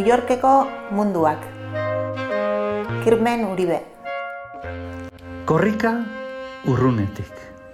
New Yorkeko munduak. Kirmen Uribe. Korrika urrunetik.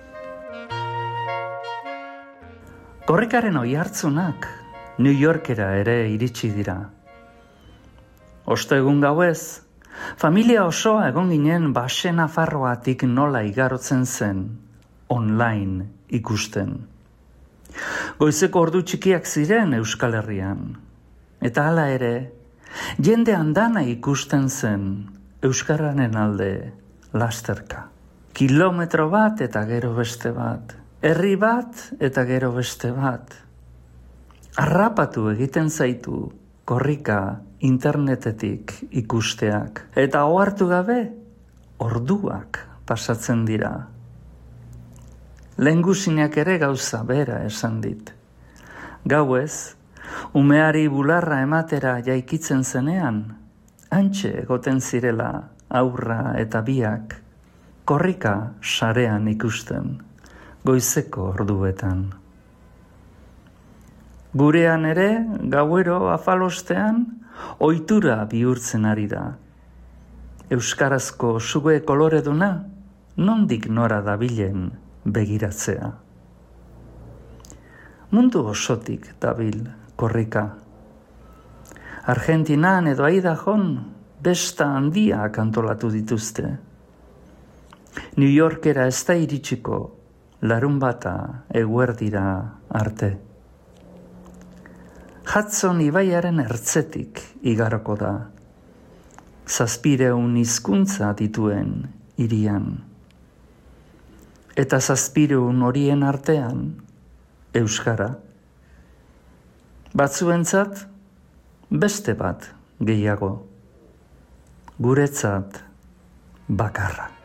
Korrikaren oihartzunak New Yorkera ere iritsi dira. Ostegun gauez, familia osoa egon ginen base Nafarroatik nola igarotzen zen online ikusten. Goizeko ordu txikiak ziren Euskal Herrian. Eta hala ere, jende andana ikusten zen euskararen alde lasterka. Kilometro bat eta gero beste bat. Herri bat eta gero beste bat. Harrapatu egiten zaitu korrika internetetik ikusteak. Eta ohartu gabe, orduak pasatzen dira. Lehengusinak ere gauza bera esan dit. Gauez, umeari bularra ematera jaikitzen zenean, hantxe egoten zirela aurra eta biak, korrika sarean ikusten, goizeko orduetan. Gurean ere, gauero afalostean, ohitura bihurtzen ari da. Euskarazko sube koloreduna, nondik nora dabilen begiratzea. Mundu osotik dabil korrika. Argentinan edo Idajon besta handiak antolatu dituzte. New Yorkera ez da iritsiko larunbata eguerdira arte. Hudson ibaiaren ertzetik igaroko da. 700 hizkuntza dituen hirian. Eta 700 horien artean euskara. Batzuentzat beste bat gehiago. Guretzat bakarra.